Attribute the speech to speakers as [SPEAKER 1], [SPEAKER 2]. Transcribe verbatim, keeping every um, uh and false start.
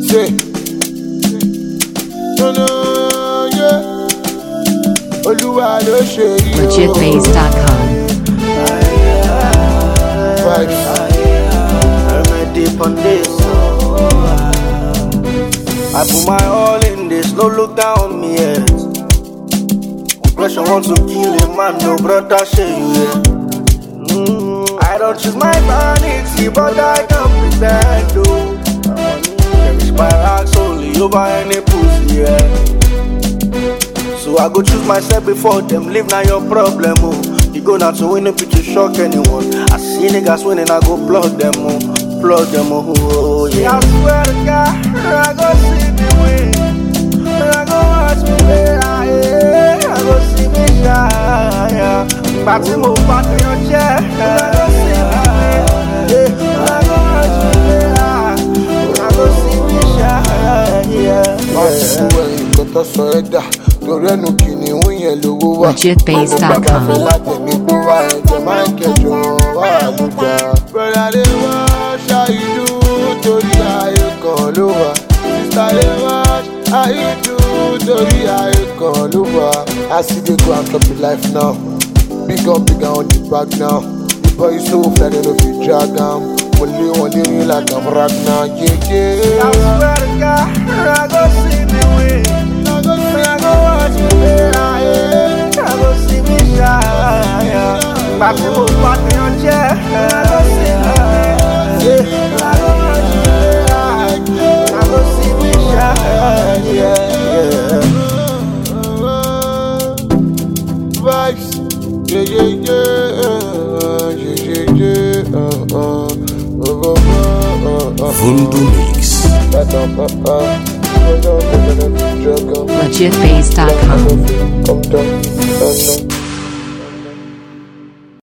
[SPEAKER 1] Say, no, no, yeah. Oluwa ló ṣe yìí o.
[SPEAKER 2] legit base dot com.
[SPEAKER 1] Vibes.
[SPEAKER 3] I'm deep on this. I put my all in this, no look down on me yet. Pressure want to kill a man, no brother, share you yeah. mm, I don't choose my vanity, but I can pretend to. Cherish my rocks only over any pussy, yeah. So I go choose myself before them, live now your problem, oh. You go now to win a pitch to shock anyone. I see niggas winning, I go plug them, oh. Plug them, oh, oh yeah. I swear to God, I go see me win. I go watch me play, yeah. I go see me shine, yeah. Party move back in your chair. I go see me win, yeah. I go watch me play, I go see me shine, yeah.
[SPEAKER 2] legit base dot com.
[SPEAKER 1] Brother, they watch how you do, Tori, how you call over. Sister, they watch how you do, Tori, how you call over. I see they go and top the life now. Big up, big on the back now. The boy is so fly, they don't feel drag down. Only one day like a rock now, yeah, yeah.
[SPEAKER 3] I swear to God, I go see me win. I go see, I go watch me play, yeah. I go see me shine, yeah. Party move back in your chair. I go see me win, yeah. I go watch me play, I go see me shine, yeah, yeah.
[SPEAKER 1] Vibes, yeah, yeah, yeah, yeah, yeah, yeah, uh, uh.
[SPEAKER 4] Voodoo Mix.
[SPEAKER 2] legit base dot com.